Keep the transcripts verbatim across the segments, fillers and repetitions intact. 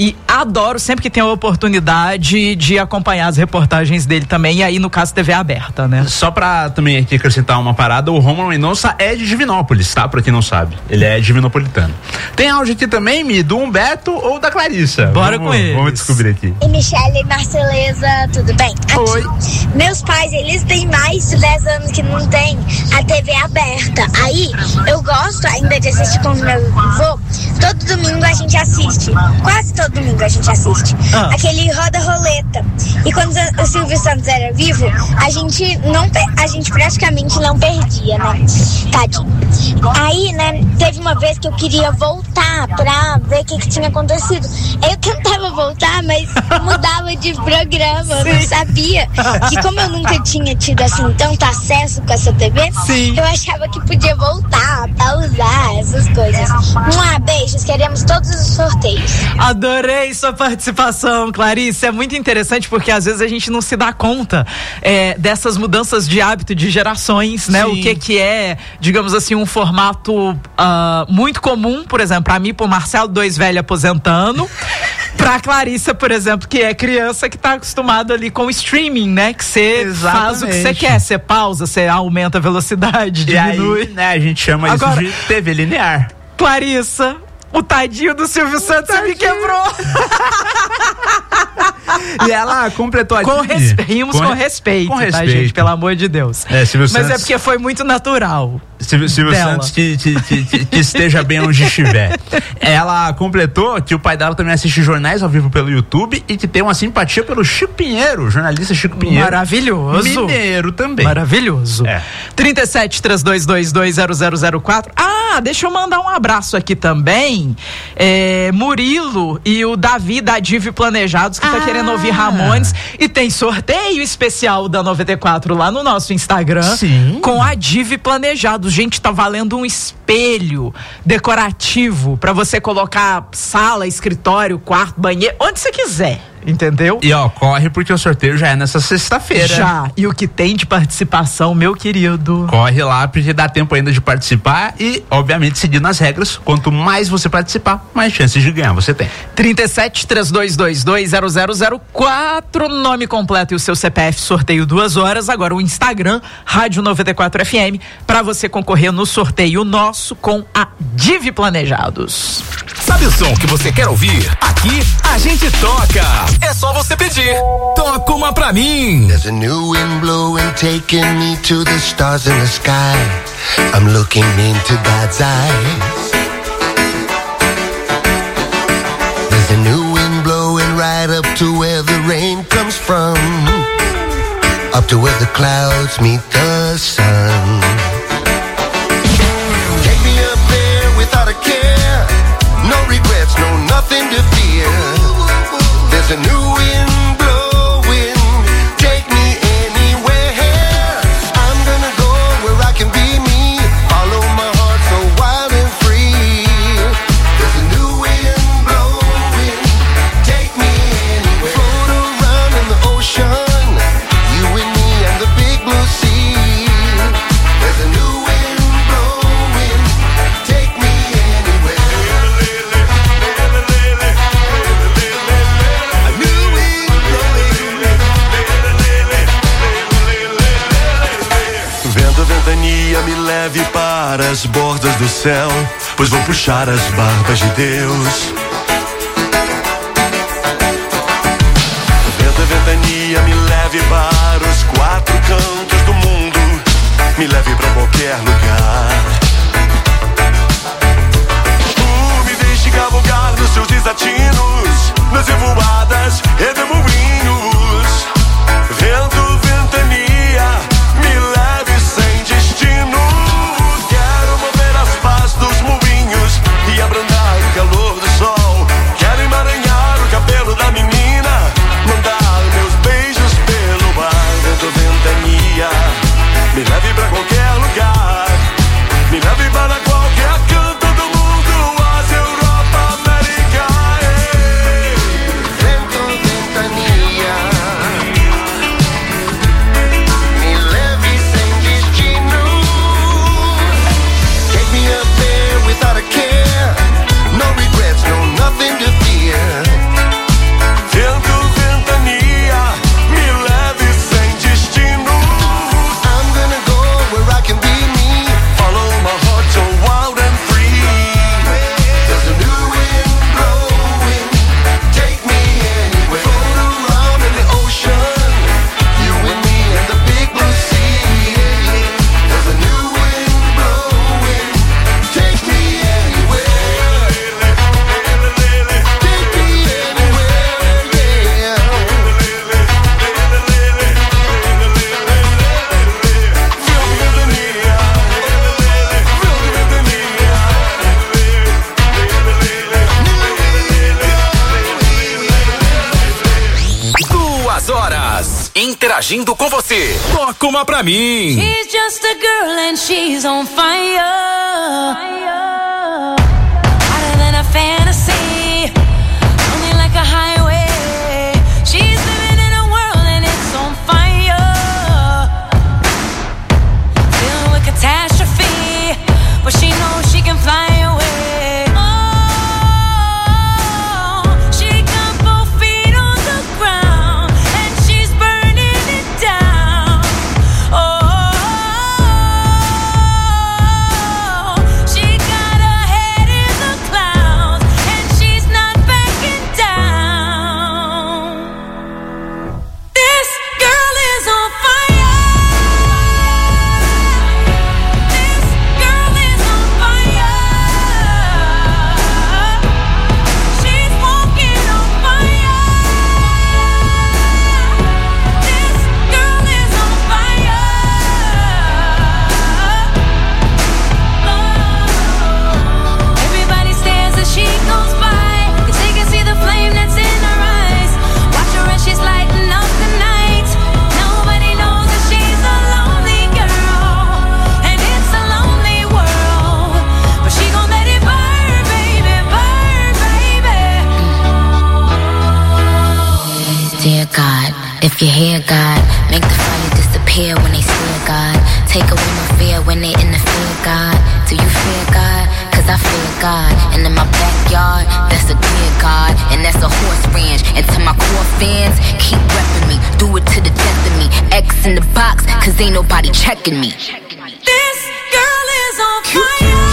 e adoro sempre que tem a oportunidade de acompanhar as reportagens dele também, e aí no caso T V aberta, né? Só pra também aqui acrescentar uma parada, o Romulo Mendonça é de Divinópolis, tá? Pra quem não sabe, ele é divinopolitano. Tem áudio aqui também, Mi, do Humberto ou da Clarissa? Bora vamos, com eles. Vamos descobrir aqui. E Michele Marceleza, tudo bem? Aqui. Oi. Meus pais, eles têm mais de dez anos que não tem a T V aberta. Aí, eu gosto ainda de assistir com o meu avô. Todo domingo a gente assiste. Quase todo domingo a gente assiste. Ah. Aquele Roda Roleta. E quando o Silvio Santos era vivo, a gente não a gente praticamente não perdia, né? Tadinho. Aí, né, teve uma vez que eu queria voltar pra ver o que, que tinha acontecido. Eu tentava voltar, mas mudava de programa. Eu não sabia que, como eu nunca tinha tido assim tanto acesso com essa T V, Sim. eu achava que podia voltar, pausar, essas coisas. Um beijos, queremos todos os sorteios. Adorei sua participação, Clarice. É muito interessante porque às vezes a gente não se dá conta é, dessas mudanças de hábito de gerações, né? Sim. O que que é, digamos assim, um formato uh, muito comum, por exemplo, pra mim, pro Marcelo, dois velhos aposentando. Pra Clarissa, por exemplo, que é criança que tá acostumado ali com o streaming, né? Que você faz o que você quer, você pausa, você aumenta a velocidade, e diminui. Aí, né, a gente chama Agora, isso de T V linear. Clarissa, o tadinho do Silvio Santos você me quebrou. E ela completou a com res... Rimos com, com respeito, com respeito, tá, gente? Pelo amor de Deus. É, Silvio Mas Santos... é porque foi muito natural. Silvio, Silvio Santos que, que, que, que, que esteja bem onde estiver. Ela completou que o pai dela também assiste jornais ao vivo pelo YouTube e que tem uma simpatia pelo Chico Pinheiro, jornalista Chico Pinheiro. Maravilhoso. Mineiro também. Maravilhoso. É. trinta e sete, três dois dois dois, zero zero zero quatro. Ah, deixa eu mandar um abraço aqui também. É, Murilo e o Davi da Div Planejados, que ah. tá querendo ouvir Ramones. E tem sorteio especial da noventa e quatro lá no nosso Instagram. Sim. Com a Div Planejados. Gente, tá valendo um espelho decorativo pra você colocar sala, escritório, quarto, banheiro, onde você quiser. Entendeu? E ó, corre porque o sorteio já é nessa sexta-feira. Já. E o que tem de participação, meu querido? Corre lá porque dá tempo ainda de participar e, obviamente, seguindo as regras. Quanto mais você participar, mais chances de ganhar você tem. trinta e sete, três dois dois dois, zero zero zero quatro, nome completo e o seu C P F, sorteio duas horas. Agora o Instagram, Rádio noventa e quatro F M, pra você concorrer no sorteio nosso com a Div Planejados. Sabe o som que você quer ouvir? Aqui a gente toca. É só você pedir. Toca uma pra mim. There's a new wind blowing, taking me to the stars in the sky. I'm looking into God's eyes. There's a new wind blowing right up to where the rain comes from. Up to where the clouds meet the sun. Take me up there without a care. No regrets, no nothing to fear. There's a new wind blowing, take me anywhere. I'm gonna go where I can be me, follow my heart so wild and free. There's a new wind blowing, take me anywhere. Float around in the ocean, you and me and the big blue sea. There's a new wind blowing, take me anywhere. Vento, ventania, me leve para as bordas do céu, pois vou puxar as barbas de Deus. Vento, ventania, me leve para os quatro cantos do mundo, me leve para qualquer lugar. Uh, me deixe cavalgar nos seus desatinos, nas revoadas e redemoinhos. Vento, ventania, me leve sem destino. Quero mover as pás dos moinhos e abrandar o calor do sol. Quero emaranhar o cabelo da menina, mandar meus beijos pelo ar. Vento, ventania, me leve pra qualquer lugar, me leve para qualquer canto do mundo, Ásia, Europa, América. Hey. Vento, ventania. interagindo com você. Toca uma pra mim. She's just a girl and she's on fire. Hotter than a fantasy. Only like a highway. She's living in a world and it's on fire. Filled with catastrophe, but she knows she can fly away. If you hear God, make the fire disappear when they stare God. Take away my fear when they interfere God. Do you fear God? Cause I fear God. And in my backyard, that's a dear God. And that's a horse ranch. And to my core fans, keep repping me. Do it to the death of me. X in the box, cause ain't nobody checking me. This girl is on fire.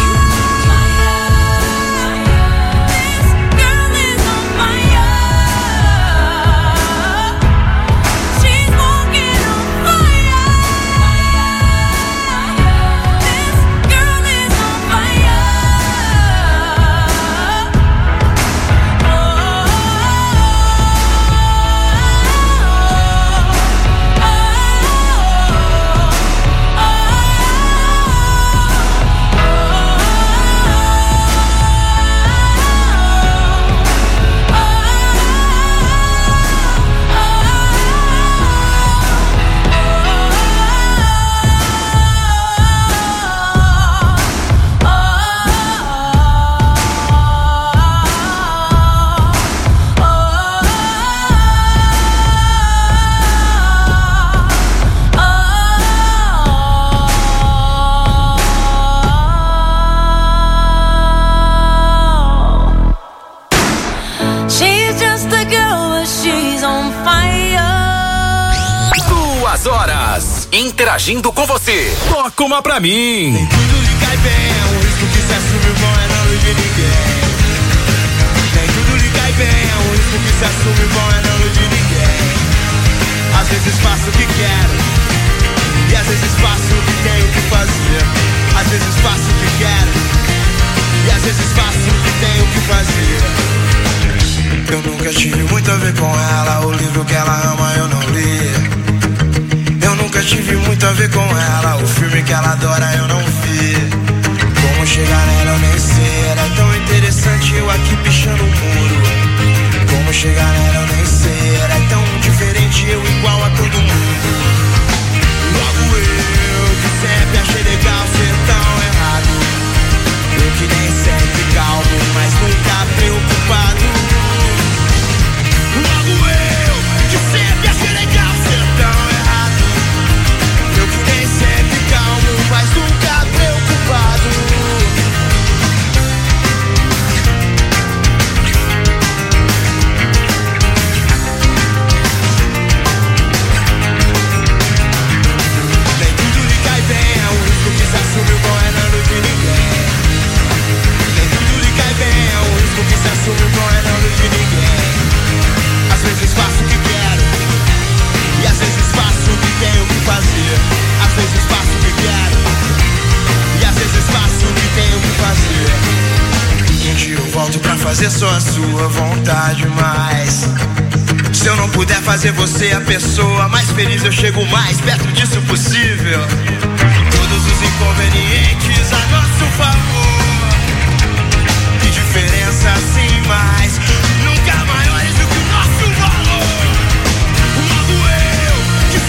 Interagindo com você. Toca uma pra mim. Nem tudo lhe cai bem, é um risco que se assume, bom é não iludir ninguém. Nem tudo lhe cai bem, é um risco que se assume, bom é não iludir ninguém. Às vezes faço o que quero, e às vezes faço o que tenho que fazer. Às vezes faço o que quero, e às vezes faço o que tenho que fazer. Eu nunca tive muito a ver com ela, o livro que ela ama eu não li. Eu nunca tive muito a ver com ela, o filme que ela adora eu não vi. Como chegar nela eu nem sei, era tão interessante eu aqui pichando o muro. Como chegar nela eu nem sei, era tão diferente eu igual a todo mundo. Logo eu, que sempre achei legal ser tão errado. Eu que nem sempre calmo, mas nunca preocupado. Logo eu, que sempre achei legal ser tão errado. Eu que nem sempre calmo, mas nunca preocupado. Nem tudo lhe cai bem, é um risco que se assume, o bom é não iludir ninguém. Nem tudo lhe cai bem, é um risco que se assume, o bom é não iludir ninguém. Às vezes faço o que quero, e às vezes faço o que tenho que fazer. Às vezes faço o que quero, e às vezes faço o que tenho que fazer. Um dia eu volto pra fazer só a sua vontade, mas se eu não puder fazer você a pessoa mais feliz, eu chego mais perto disso possível. Todos os inconvenientes a nosso favor. Que diferença sem mais, nunca maiores do que o nosso valor. Logo eu, que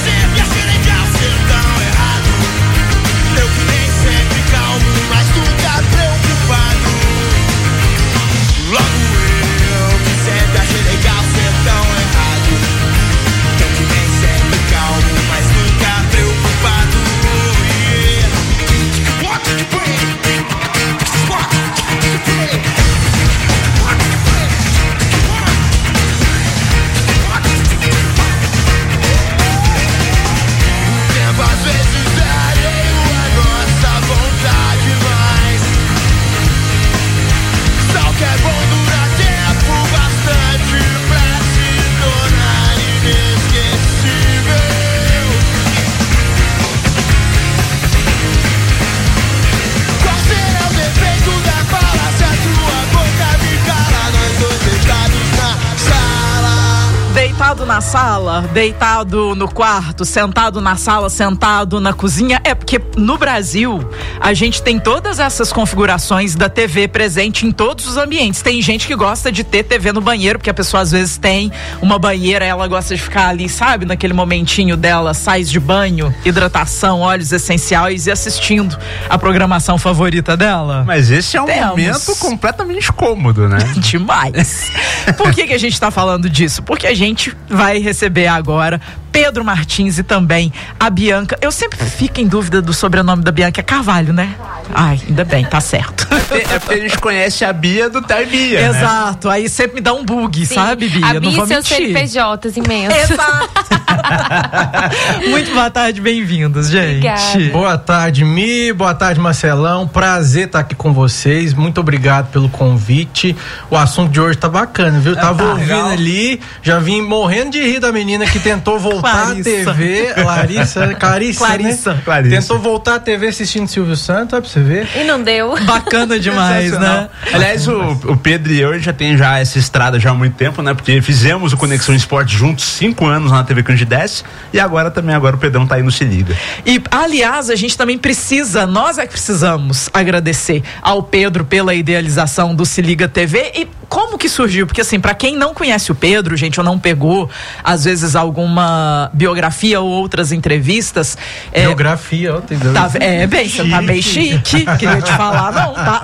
Deitado na sala, deitado no quarto, sentado na sala, sentado na cozinha. É porque no Brasil a gente tem todas essas configurações da T V presente em todos os ambientes. Tem gente que gosta de ter T V no banheiro, porque a pessoa às vezes tem uma banheira, ela gosta de ficar ali, sabe, naquele momentinho dela, sais de banho, hidratação, óleos essenciais e assistindo a programação favorita dela. Mas esse é um Temos. momento completamente cômodo, né? Demais. Por que que a gente tá falando disso? Porque a gente vai receber agora Pedro Martins e também a Bianca. Eu sempre fico em dúvida do sobrenome da Bianca. É Carvalho, né? Ai, ainda bem, tá certo. É porque a gente conhece a Bia do Tarbia, Exato, né? Aí sempre me dá um bug, Sim. sabe, Bia? A Não Bia vou e seus mentir. C N P Js imensos. Exato. Muito boa tarde, bem-vindos, gente. Obrigada. Boa tarde, Mi. Boa tarde, Marcelão. Prazer estar aqui com vocês. Muito obrigado pelo convite. O assunto de hoje tá bacana, viu? Tava tá ouvindo legal. ali, já vim morrendo de rir da menina que tentou voltar Clarissa. à T V. Larissa, Clarissa, Clarissa. né? Clarissa. Tentou voltar à T V assistindo Silvio Santos, olha pra você ver. E não deu. Bacana demais, né? Aliás, o, o Pedro e eu já tem já essa estrada já há muito tempo, né? Porque fizemos o Conexão Esporte juntos cinco anos na T V Candides e agora também agora o Pedrão tá aí no Se Liga. E, aliás, a gente também precisa, nós é que precisamos agradecer ao Pedro pela idealização do Se Liga T V e como que surgiu? Porque assim, pra quem não conhece o Pedro, gente, ou não pegou, às vezes, alguma biografia ou outras entrevistas... é, Biografia, ó, tem Tá, é, bem, você tá bem chique. Queria te falar, não, tá?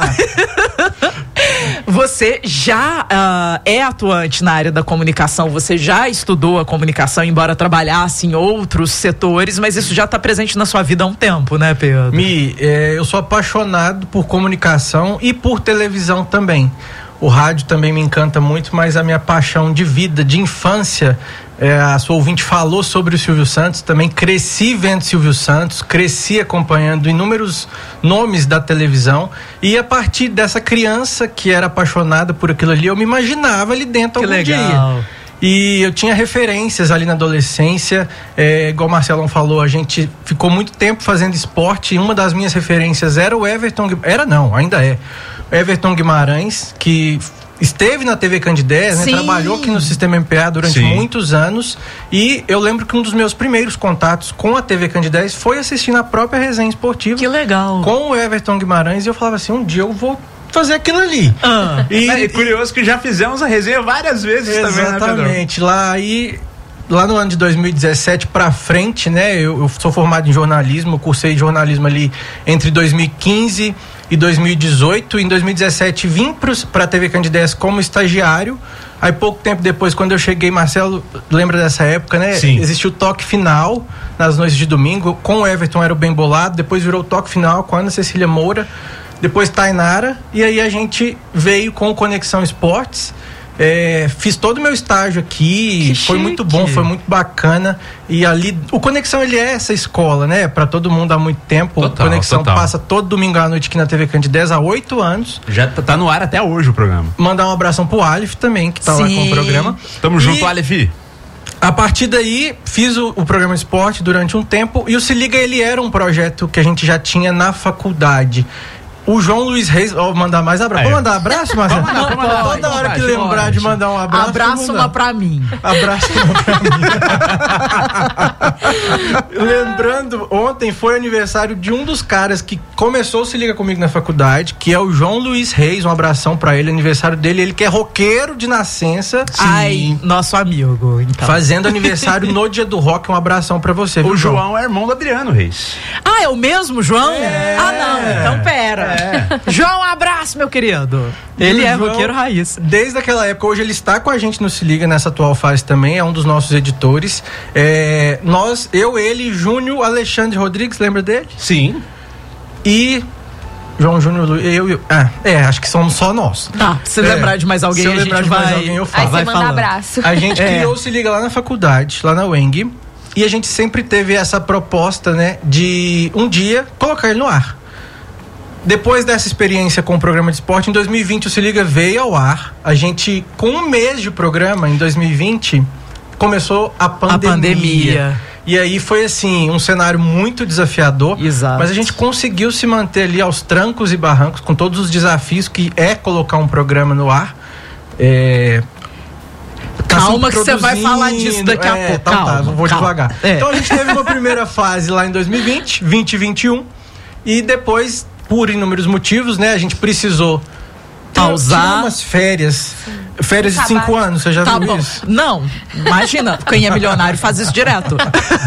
Você já uh, é atuante na área da comunicação, você já estudou a comunicação, embora trabalhasse em outros setores, mas isso já está presente na sua vida há um tempo, né, Pedro? Mi, é, eu sou apaixonado por comunicação e por televisão também. O rádio também me encanta muito, mas a minha paixão de vida, de infância, é, a sua ouvinte falou sobre o Silvio Santos, também cresci vendo Silvio Santos, cresci acompanhando inúmeros nomes da televisão e a partir dessa criança que era apaixonada por aquilo ali, eu me imaginava ali dentro Que algum legal. dia. E eu tinha referências ali na adolescência, é, igual o Marcelão falou, a gente ficou muito tempo fazendo esporte e uma das minhas referências era o Everton, era não, ainda é, Everton Guimarães, que esteve na T V Candidez, né, trabalhou aqui no Sistema M P A durante Sim. muitos anos e eu lembro que um dos meus primeiros contatos com a T V Candidez foi assistindo a própria resenha esportiva Que legal. com o Everton Guimarães e eu falava assim, um dia eu vou fazer aquilo ali. Ah. E, É curioso que já fizemos a resenha várias vezes também, né, Pedrão? exatamente, lá aí lá no ano de dois mil e dezessete pra frente, né, eu, eu sou formado em jornalismo, cursei jornalismo ali entre dois mil e quinze e dois mil e dezoito, em dois mil e dezessete vim para a T V Candidez como estagiário, aí pouco tempo depois quando eu cheguei, Marcelo lembra dessa época, né? Sim. Existiu o toque final nas noites de domingo, com o Everton era o Bem Bolado, depois virou o toque final com a Ana Cecília Moura, depois Tainara, e aí a gente veio com o Conexão Esportes. É, fiz todo o meu estágio aqui, Que foi chique. muito bom, foi muito bacana. E ali, o Conexão ele é essa escola, né? Pra todo mundo há muito tempo. Total, o Conexão total. passa todo domingo à noite aqui na T V Candidez há oito anos. Já tá, tá no ar até hoje o programa. Mandar um abração pro Alif também, que tá lá Sim. com o programa. Tamo E junto, Aleph. a partir daí, fiz o, o programa Esporte durante um tempo. E o Se Liga, ele era um projeto que a gente já tinha na faculdade. O João Luiz Reis, ó, mandar mais abraço. Aí. Vou mandar abraço, Marcelo? Vamos mandar, vamos mandar. Toda hora que Pode, lembrar pode. de mandar um abraço. Abraço vou uma mandar. pra mim. Abraço pra mim. Lembrando, ontem foi aniversário de um dos caras que começou o Se Liga Comigo na faculdade, que é o João Luiz Reis. Um abração pra ele, aniversário dele. Ele que é roqueiro de nascença. Ai, nosso amigo, então. Fazendo aniversário no dia do rock. Um abração pra você, viu, O João é irmão do Adriano Reis. Ah, é o mesmo, João? É. Ah, não, então pera. João, um abraço, meu querido. Ele E o é João, roqueiro raiz. Desde aquela época, hoje ele está com a gente no Se Liga nessa atual fase também, é um dos nossos editores. É, nós, eu, ele, Júnior, Alexandre Rodrigues, lembra dele? Sim. E João Júnior, Lu- eu e ah, é, acho que somos só nós. Tá, se É, lembrar de mais alguém, se eu a lembrar gente de vai... mais alguém, eu falo. Aí você vai manda falando. abraço. A gente É. criou o Se Liga lá na faculdade, lá na U E N G, e a gente sempre teve essa proposta, né, de um dia colocar ele no ar. Depois dessa experiência com o programa de esporte, em dois mil e vinte o Se Liga veio ao ar. A gente, com um mês de programa, em dois mil e vinte, começou a pandemia. A pandemia. E aí foi assim, um cenário muito desafiador. Exato. Mas a gente conseguiu se manter ali aos trancos e barrancos, com todos os desafios que é colocar um programa no ar. É... Calma, Calma que você vai falar disso daqui a é, pouco. Então, calma, tá, vou calma. devagar. É. Então a gente teve uma primeira fase lá em dois mil e vinte, vinte e vinte e um, e depois, por inúmeros motivos, né, a gente precisou pausar. Tirar umas férias. Férias de cinco anos, você já tá viu bom. isso? Não, imagina, quem é milionário faz isso direto.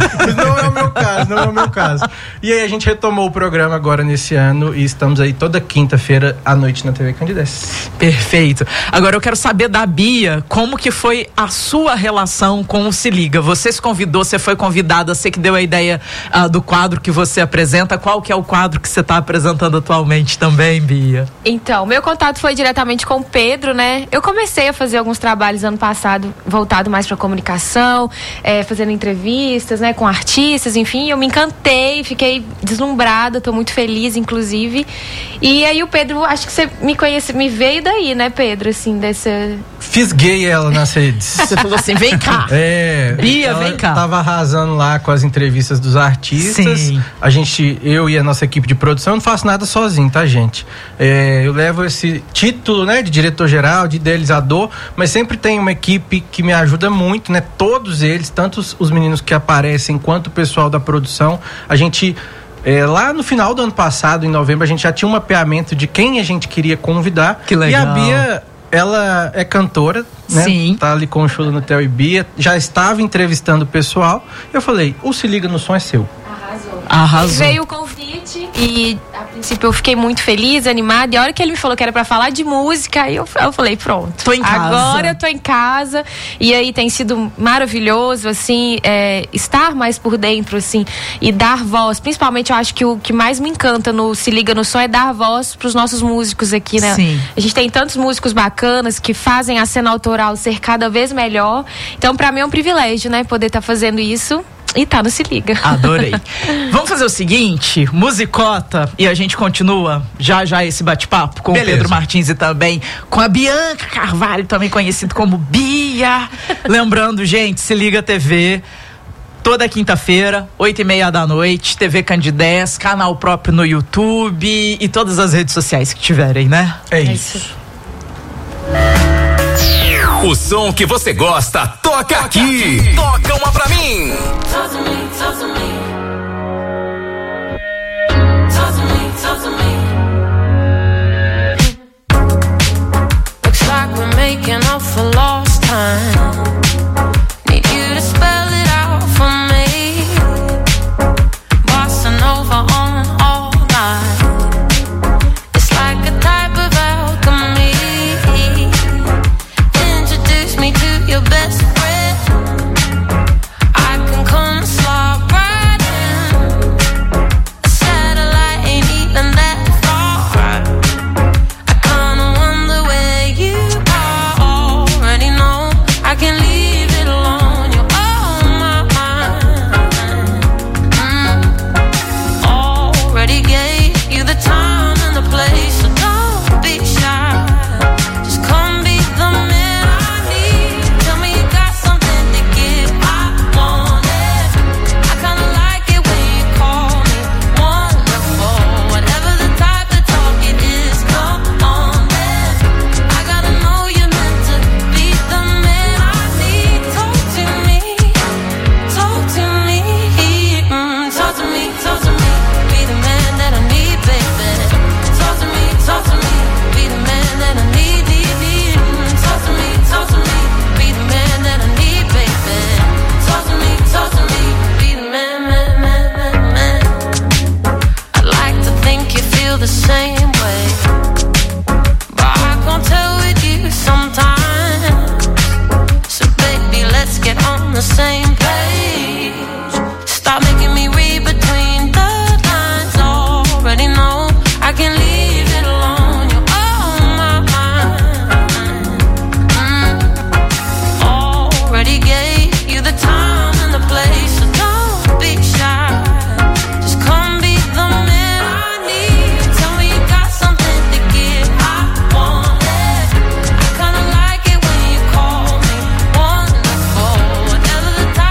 Não é o meu caso, não é o meu caso. E aí a gente retomou o programa agora nesse ano e estamos aí toda quinta-feira à noite na T V Candidez. Perfeito. Agora eu quero saber da Bia, como que foi a sua relação com o Se Liga? Você se convidou, você foi convidada, você que deu a ideia uh, do quadro que você apresenta. Qual que é o quadro que você está apresentando atualmente também, Bia? Então, meu contato foi diretamente com o Pedro, né? Eu comecei a fazer alguns trabalhos ano passado voltado mais para comunicação, é, fazendo entrevistas, né, com artistas, enfim, eu me encantei, fiquei deslumbrada, tô muito feliz, inclusive. E aí o Pedro, acho que você me conhece, me veio daí, né, Pedro, assim, dessa... Fisguei ela nas redes. Você falou assim, vem cá. É. Bia, ela vem cá. Tava arrasando lá com as entrevistas dos artistas. Sim. A gente, eu e a nossa equipe de produção, eu não faço nada sozinho, tá, gente? É, eu levo esse título, né, de diretor-geral, de idealizador, mas sempre tem uma equipe que me ajuda muito, né? Todos eles, tanto os, os meninos que aparecem quanto o pessoal da produção. A gente... É, lá no final do ano passado, em novembro, a gente já tinha um mapeamento de quem a gente queria convidar. Que legal. E a Bia, ela é cantora, né? Sim. Tá ali com o show do Nutel e Bia, já estava entrevistando o pessoal. Eu falei, o Se Liga no Som é seu. Arrasou. Arrasou. Veio o convite e a princípio eu fiquei muito feliz, animada. E a hora que ele me falou que era pra falar de música, aí eu, eu falei, pronto. Tô em casa. Agora eu tô em casa. E aí tem sido maravilhoso, assim, é, estar mais por dentro, assim, e dar voz. Principalmente eu acho que o que mais me encanta no Se Liga no Som é dar voz pros nossos músicos aqui, né? Sim. A gente tem tantos músicos bacanas que fazem a cena autoral ser cada vez melhor. Então, pra mim é um privilégio, né? Poder estar fazendo isso. E tá no Se Liga. Adorei. Vamos fazer o seguinte, musicota, e a gente continua já já esse bate-papo com Beleza. o Pedro Martins e também com a Bianca Carvalho, também conhecido como Bia. Lembrando, gente, Se Liga T V, toda quinta-feira, oito e meia da noite, T V Candidez, canal próprio no YouTube e todas as redes sociais que tiverem, né? É É isso. isso. O som que você gosta, toca aqui. Toca uma pra mim. Talk to me, talk to me. Talk to me, talk to me. Looks like we're making up for lost time. Need you to spell it out for me. Bossa Nova on all night. It's like a type of alchemy. Introduce me to your best friend. I can come slide right in. A satellite ain't even that far. I kinda wonder where you are. Already know I can leave it alone. You're on my mind. Mm. Already gave you the time and the place, so don't be shy. Just come be the man I need. Tell me you got something to give. I want it. I kinda like it when you call me wonderful. Whatever the type of talk it is, come on then. I gotta know you're meant to be the man I need. Talk to me, talk to me, mm, talk to me, talk to me. Be the man that I need, baby. Talk to me, talk to me. Be the man that I need, need, need. Mm, talk to me, talk to me. Be the man that I need, baby. Talk to me, talk to me. Be the man, man, man, man, man. I'd like to think you feel the same way, but I can't tell with you sometimes. So baby, let's get on the same page. Stop making me read between the lines. Already know I can leave it alone. You're on my mind. Mm. Already gave you the time and the place, so don't be shy. Just come be the man I need. Tell me you got something to give. I want it. I kinda like it when you call me wonderful. Whatever the type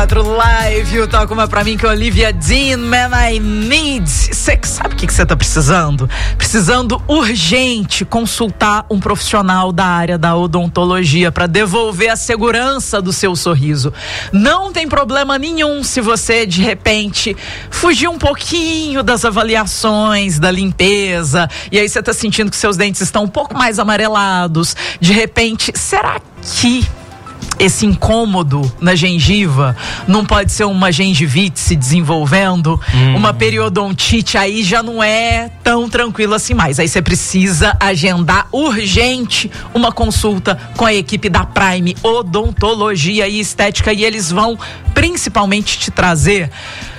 quatro Live, toca uma pra mim que é Olivia Dean, Man I Need. Você sabe o que você tá precisando? Precisando urgente consultar um profissional da área da odontologia para devolver a segurança do seu sorriso. Não tem problema nenhum se você de repente fugir um pouquinho das avaliações, da limpeza, e aí você tá sentindo que seus dentes estão um pouco mais amarelados. De repente, será que esse incômodo na gengiva não pode ser uma gengivite se desenvolvendo? Hum. Uma periodontite aí já não é tão tranquilo assim mais. Aí você precisa agendar urgente uma consulta com a equipe da Prime Odontologia e Estética, e eles vão principalmente te trazer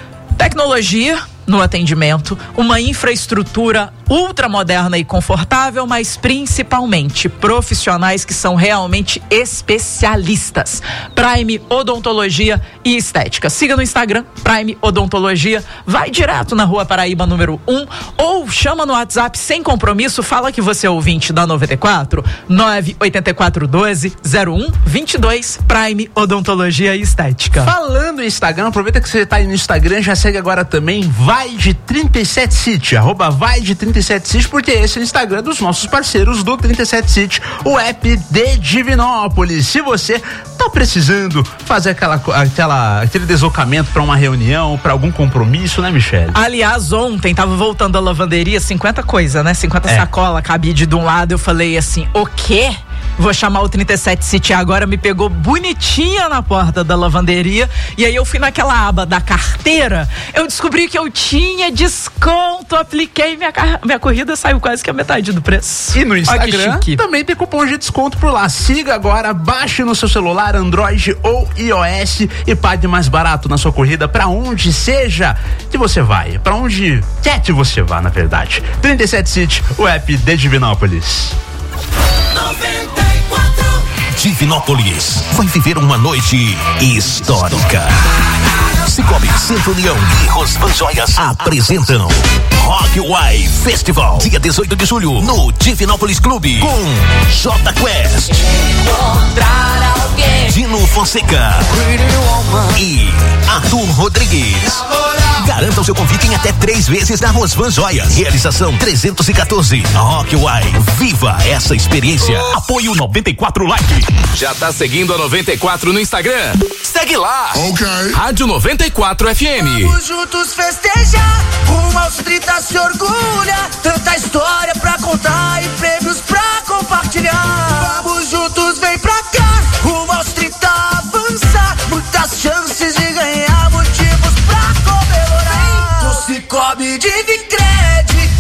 tecnologia no atendimento, uma infraestrutura ultramoderna e confortável, mas principalmente profissionais que são realmente especialistas. Prime Odontologia e Estética. Siga no Instagram, Prime Odontologia. Vai direto na Rua Paraíba, número um, ou chama no WhatsApp sem compromisso, fala que você é ouvinte da noventa e quatro, nove oito quatro um dois zero um dois dois, Prime Odontologia e Estética. Falando em Instagram, aproveita que você tá aí no Instagram, já segue agora também Vai de trinta e sete City, arroba Vai de trinta e sete City, porque esse é o Instagram dos nossos parceiros do trinta e sete City, o app de Divinópolis. Se você tá precisando fazer aquela, aquela, aquele deslocamento para uma reunião, para algum compromisso, né, Michele? Aliás, ontem tava voltando da lavanderia, cinquenta coisa, né? cinquenta é. sacola, cabide de um lado, eu falei assim, o quê? Vou chamar o trinta e sete City agora, me pegou bonitinha na porta da lavanderia, e aí eu fui naquela aba da carteira, eu descobri que eu tinha desconto, apliquei minha, minha corrida, saiu quase que a metade do preço. E no Instagram também tem cupom de desconto por lá. Siga agora, baixe no seu celular Android ou iOS e pague mais barato na sua corrida pra onde seja que você vai, pra onde quer que você vá, na verdade. trinta e sete City, o app de Divinópolis. Divinópolis vai viver uma noite histórica. Cicobi, Centro União e Rosvan Joias apresentam Rock Why Festival, dia dezoito de julho, no Divinópolis Clube, com J Quest, Encontrar alguém, Dino Fonseca e Arthur Rodrigues. Garanta o seu convite em até três vezes na Rosvan Joias. Realização trezentos e quatorze. Rock Why. Viva essa experiência. Apoio noventa e quatro Live. Já tá seguindo a noventa e quatro no Instagram? Segue lá. Ok. Rádio noventa e quatro F M. Vamos juntos festejar. Rumo aos trinta se orgulha. Tanta história pra contar e prêmios pra compartilhar. Vamos juntos, vem pra cá. Rumo aos trinta avançar. Muitas chances de ganhar, motivos pra comemorar. No Cicobi Divicred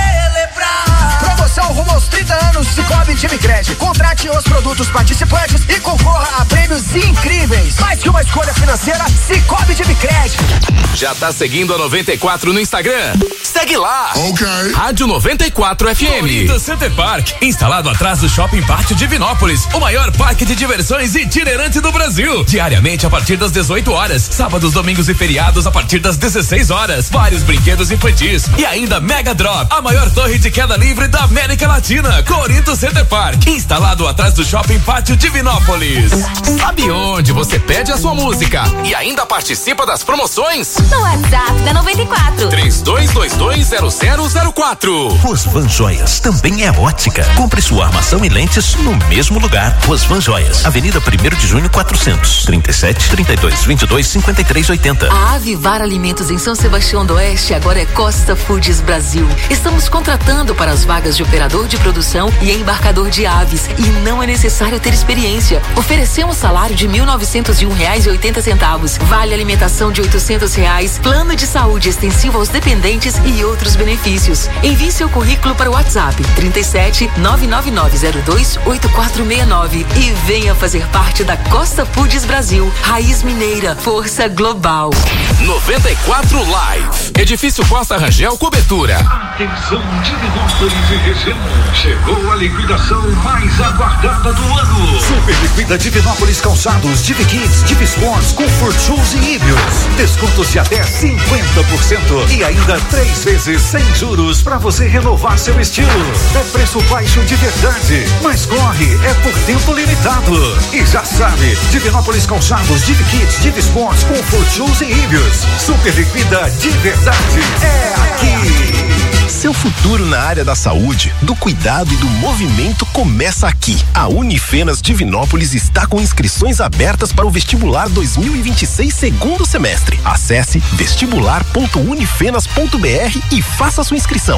celebrar. Promoção rumo aos trinta anos Cicobi Divicred. Contrate os produtos participantes e concorra a prêmios incríveis. Mais que uma escolha financeira, Cicobi Divicred. Já tá seguindo a noventa e quatro no Instagram? Segue lá. Ok. Rádio noventa e quatro F M. Corinthians Center Park, instalado atrás do Shopping Pátio Divinópolis, o maior parque de diversões itinerante do Brasil. Diariamente a partir das dezoito horas, sábados, domingos e feriados a partir das dezesseis horas. Vários brinquedos infantis e ainda Mega Drop, a maior torre de queda livre da América Latina. Corinthians Center Park, instalado atrás do Shopping Pátio Divinópolis. Sabe onde você pede a sua música e ainda participa das promoções? No WhatsApp da noventa e quatro. três dois dois dois zero zero zero quatro. Rosvan Joias também é ótica. Compre sua armação e lentes no mesmo lugar. Rosvan Joias, Avenida primeiro de junho quatrocentos, trinta e sete, trinta e dois, vinte e dois, cinquenta e três, oitenta. A Avivar Alimentos em São Sebastião do Oeste agora é Costa Foods Brasil. Estamos contratando para as vagas de operador de produção e embarcador de aves e não é necessário ter experiência. Oferecemos salário de mil novecentos e um reais e oitenta centavos, vale alimentação de oitocentos reais, plano de saúde extensivo aos dependentes e outros benefícios. Envie seu currículo para o WhatsApp trinta e sete, nove nove nove zero dois, oito quatro seis nove e venha fazer parte da Costa Foods Brasil. Raiz Mineira, força global. noventa e quatro Live. Edifício Costa Rangel Cobertura. Atenção, Divinópolis e região. Chegou a liquidação mais aguardada do ano. Super Liquida Divinópolis Calçados, Divi Kids, Divi Sports, Comfort Shoes e Híbridos. Descontos de até cinquenta por cento. E a ainda três vezes sem juros para você renovar seu estilo. É preço baixo de verdade, mas corre, é por tempo limitado. E já sabe, Divinópolis Calçados, Div Kits, Div Sports, Comfort Shoes e Reviews. Super liquida de verdade é aqui. Seu futuro na área da saúde, do cuidado e do movimento começa aqui. A Unifenas Divinópolis está com inscrições abertas para o vestibular dois mil e vinte e seis segundo semestre. Acesse vestibular ponto unifenas ponto b r e faça sua inscrição.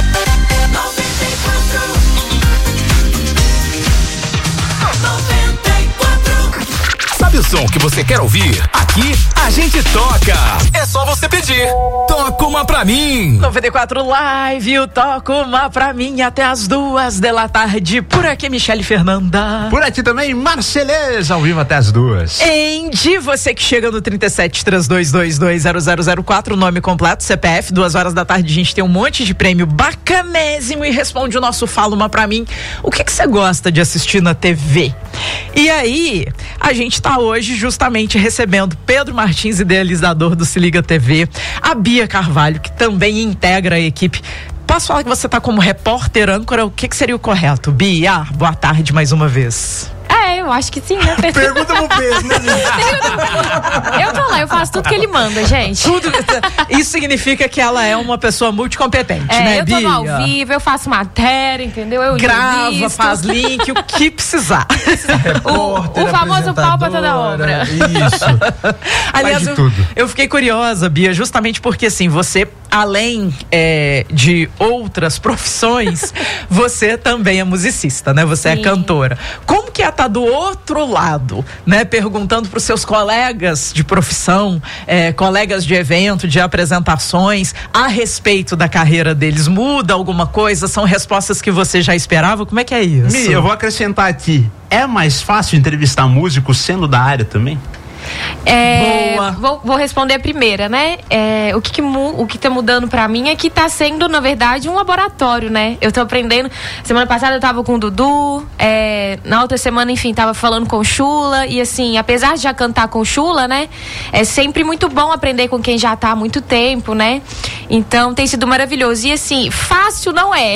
Sabe o som que você quer ouvir? Aqui a gente toca. É só você pedir. Toca uma pra mim. noventa e quatro Live, eu toco uma pra mim até as duas da tarde. Por aqui, Michele Fernanda. Por aqui também, Marceleza, ao vivo até as duas. Andy, você que chega no trinta e sete, três dois dois dois, zero zero zero quatro, nome completo, C P F, duas horas da tarde, a gente tem um monte de prêmio bacanésimo e responde o nosso Fala Uma Pra Mim. O que que você gosta de assistir na T V? E aí, a gente tá hoje justamente recebendo Pedro Martins, idealizador do Se Liga T V, a Bia Carvalho, que também integra a equipe. Posso falar que você está como repórter âncora? O que, que seria o correto? Bia, boa tarde mais uma vez. É, eu acho que sim, né? Pergunta pro Pedro, né? Eu tô lá, eu faço tudo que ele manda, gente. Tudo, isso significa que ela é uma pessoa multicompetente, é, né, eu Bia? tô no ao vivo, eu faço matéria, entendeu? Eu grava, entrevisto. faz link, o que precisar. o, o famoso pau pra toda obra. Isso. Aliás, eu, tudo. eu fiquei curiosa, Bia, justamente porque assim, você, além é, de outras profissões, você também é musicista, né? Você Sim. é cantora. Como que é estar do outro lado, né? Perguntando para os seus colegas de profissão, é, colegas de evento, de apresentações, a respeito da carreira deles. Muda alguma coisa? São respostas que você já esperava? Como é que é isso? Mi, eu vou acrescentar aqui. É mais fácil entrevistar músico sendo da área também? É, vou, vou responder a primeira, né? É, o que, que mu, o que tá mudando pra mim é que tá sendo, na verdade, um laboratório, né? Eu tô aprendendo. Semana passada eu tava com o Dudu, é, na outra semana, enfim, tava falando com o Chula. E assim, apesar de já cantar com o Chula, né? É sempre muito bom aprender com quem já tá há muito tempo, né? Então tem sido maravilhoso. E assim, fácil não é.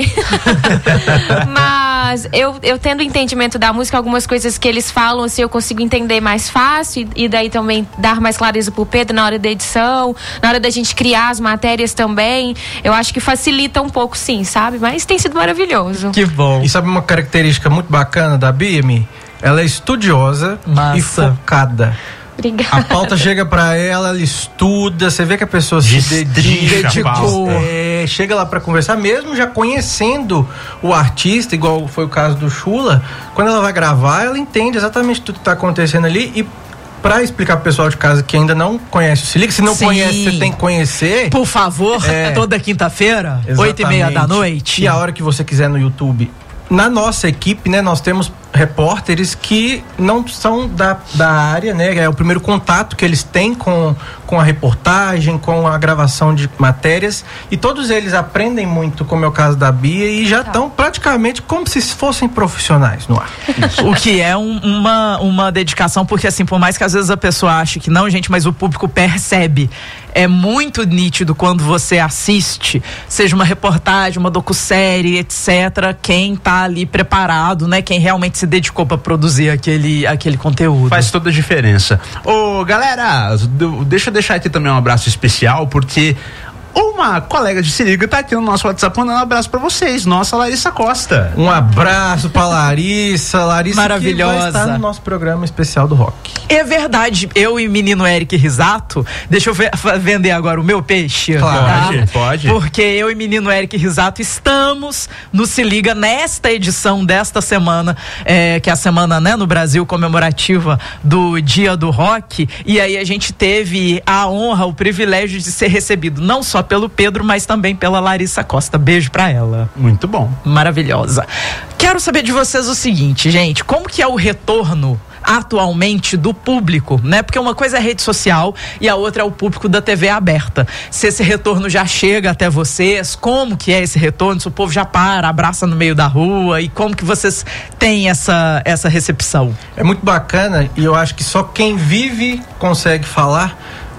Mas eu, eu tendo entendimento da música, algumas coisas que eles falam, assim, eu consigo entender mais fácil. E, e daí também dar mais clareza pro Pedro na hora da edição, na hora da gente criar as matérias também. Eu acho que facilita um pouco, sim, sabe? Mas tem sido maravilhoso. Que bom. E sabe uma característica muito bacana da Bia, Mi? Ela é estudiosa Massa. e focada. Obrigada. A pauta chega pra ela, ela estuda, você vê que a pessoa se dedicou, é, chega lá pra conversar, mesmo já conhecendo o artista, igual foi o caso do Chula. Quando ela vai gravar, ela entende exatamente tudo que tá acontecendo ali. E pra explicar pro pessoal de casa que ainda não conhece o Se Liga, se não Sim. conhece, você tem que conhecer. Por favor, é, toda quinta-feira, oito e meia da noite. E a hora que você quiser no YouTube. Na nossa equipe, né, nós temos repórteres que não são da, da área, né? É o primeiro contato que eles têm com, com a reportagem, com a gravação de matérias, e todos eles aprendem muito, como é o caso da Bia, e já estão praticamente como se fossem profissionais no ar. O que é um, uma, uma dedicação, porque assim, por mais que às vezes a pessoa ache que não, gente, mas o público percebe. É muito nítido quando você assiste, seja uma reportagem, uma docu-série, etcétera, quem tá ali preparado, né? Quem realmente se dedicou para produzir aquele, aquele conteúdo. Faz toda a diferença. Ô, galera, deixa eu deixar aqui também um abraço especial, porque uma colega de Se Liga tá aqui no nosso WhatsApp mandando um abraço pra vocês, nossa Larissa Costa. Um abraço pra Larissa, Larissa maravilhosa. Que vai estar no nosso programa especial do rock. É verdade, eu e menino Eric Risato, deixa eu vender agora o meu peixe. Claro, tá? pode. Porque eu e menino Eric Risato estamos no Se Liga nesta edição desta semana, é, que é a semana, né, no Brasil comemorativa do Dia do Rock, e aí a gente teve a honra, o privilégio de ser recebido não só pelo Pedro, mas também pela Larissa Costa. Beijo pra ela. Muito bom. Maravilhosa. Quero saber de vocês o seguinte, gente, como que é o retorno atualmente do público, né? Porque uma coisa é rede social e a outra é o público da T V aberta. Se esse retorno já chega até vocês, como que é esse retorno? Se o povo já para, abraça no meio da rua, e como que vocês têm essa, essa recepção? É muito bacana, e eu acho que só quem vive consegue falar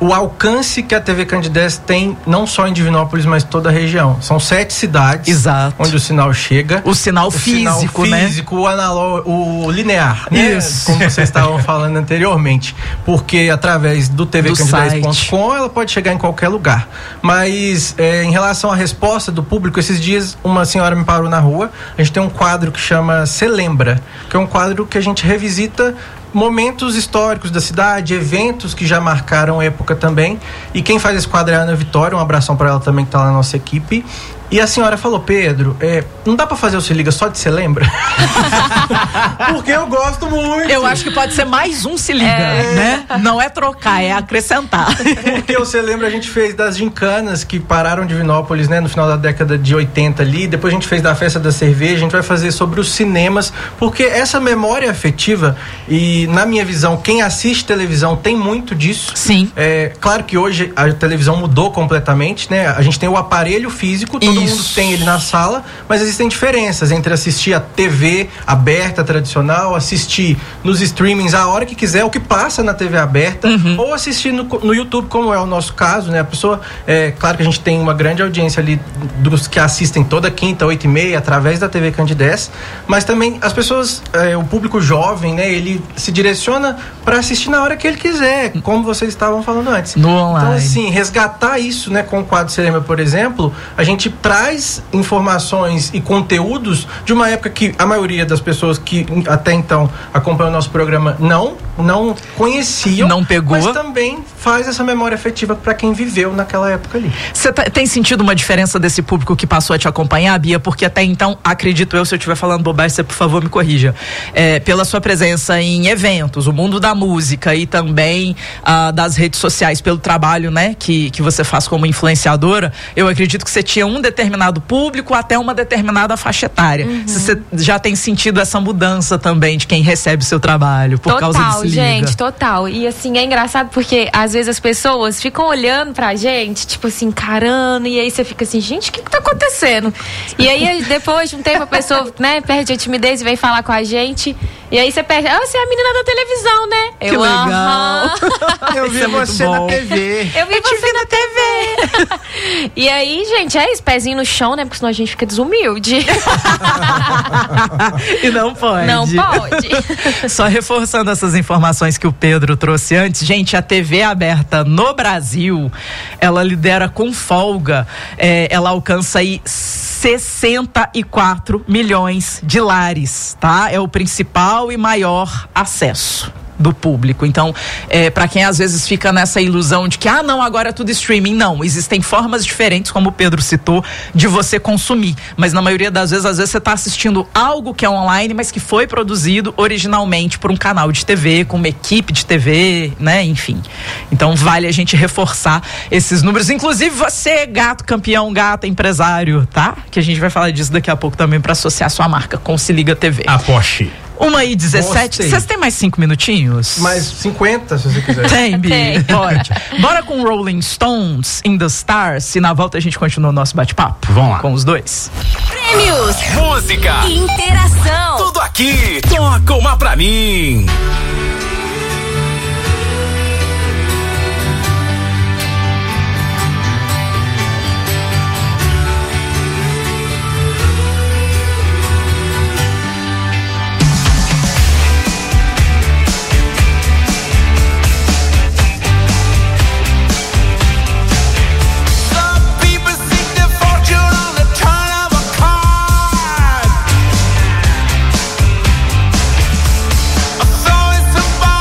o alcance que a T V Candidez tem, não só em Divinópolis, mas toda a região. São sete cidades. Exato. Onde o sinal chega. O sinal o físico, sinal físico, né? O analógico, o linear, né? Isso. Como vocês estavam falando anteriormente. Porque através do T V Candidez ponto com ela pode chegar em qualquer lugar. Mas é, em relação à resposta do público, esses dias uma senhora me parou na rua. A gente tem um quadro que chama Se Lembra, que é um quadro que a gente revisita momentos históricos da cidade, eventos que já marcaram época também. E quem faz esse quadro é a Ana Vitória, um abração para ela também que tá lá na nossa equipe. E a senhora falou: Pedro, é, não dá pra fazer o Se Liga só de Se Lembra? Porque eu gosto muito. Eu acho que pode ser mais um Se Liga, é. né? Não é trocar, é acrescentar. Porque o Se Lembra a gente fez das gincanas que pararam Divinópolis, né? No final da década de oitenta ali. Depois a gente fez da festa da cerveja. A gente vai fazer sobre os cinemas. Porque essa memória afetiva, e na minha visão, quem assiste televisão tem muito disso. Sim. É, claro que hoje a televisão mudou completamente, né? A gente tem o aparelho físico, todo Isso. mundo tem ele na sala, mas existem diferenças entre assistir a T V aberta tradicional, assistir nos streamings a hora que quiser, o que passa na T V aberta, uhum. ou assistir no, no YouTube, como é o nosso caso, né? A pessoa, é claro que a gente tem uma grande audiência ali dos que assistem toda quinta, oito e meia, através da T V Candidez, mas também as pessoas, é, o público jovem, né? Ele se direciona para assistir na hora que ele quiser, como vocês estavam falando antes. No online. Então, assim, resgatar isso, né? Com o quadro Se Lembra, por exemplo, a gente traz informações e conteúdos de uma época que a maioria das pessoas que até então acompanham o nosso programa não, não conheciam. Não pegou. Mas também faz essa memória afetiva para quem viveu naquela época ali. Você tem sentido uma diferença desse público que passou a te acompanhar, Bia? Porque até então, acredito eu, se eu estiver falando bobagem, você por favor me corrija. É, pela sua presença em eventos, o mundo da música e também ah, das redes sociais, pelo trabalho, né, que, que você faz como influenciadora, eu acredito que você tinha um determinado público até uma determinada faixa etária. Uhum. Você já tem sentido essa mudança também de quem recebe o seu trabalho por total, causa disso? Gente, total. E assim, é engraçado porque às vezes as pessoas ficam olhando pra gente, tipo assim, encarando, e aí você fica assim, gente, o que que tá acontecendo? E aí depois de um tempo a pessoa, né, perde a timidez e vem falar com a gente, e aí você perde, ah, você é a menina da televisão, né? Que eu, legal. Eu vi você na T V. Eu vi você na T V. E aí, gente, é isso, pezinho no chão, né? Porque senão a gente fica desumilde. E não pode. Não pode. Só reforçando essas informações que o Pedro trouxe antes, gente, a T V aberta no Brasil, ela lidera com folga, é, ela alcança aí sessenta e quatro milhões de lares, tá? É o principal e maior acesso do público. Então, é, para quem às vezes fica nessa ilusão de que, ah, não, agora é tudo streaming. Não, existem formas diferentes, como o Pedro citou, de você consumir. Mas na maioria das vezes, às vezes você está assistindo algo que é online, mas que foi produzido originalmente por um canal de T V, com uma equipe de T V, né? Enfim. Então, vale a gente reforçar esses números. Inclusive, você, gato campeão, gato empresário, tá? Que a gente vai falar disso daqui a pouco também para associar sua marca com Se Liga T V. Aposte. Uma e dezessete. Vocês têm mais cinco minutinhos? Mais cinquenta, se você quiser. Tem, Bi. Pode. Bora com Rolling Stones, In the Stars, e na volta a gente continua o nosso bate-papo. Vamos lá. Com os dois. Prêmios, música, interação. Tudo aqui. Toca uma pra mim. Somebody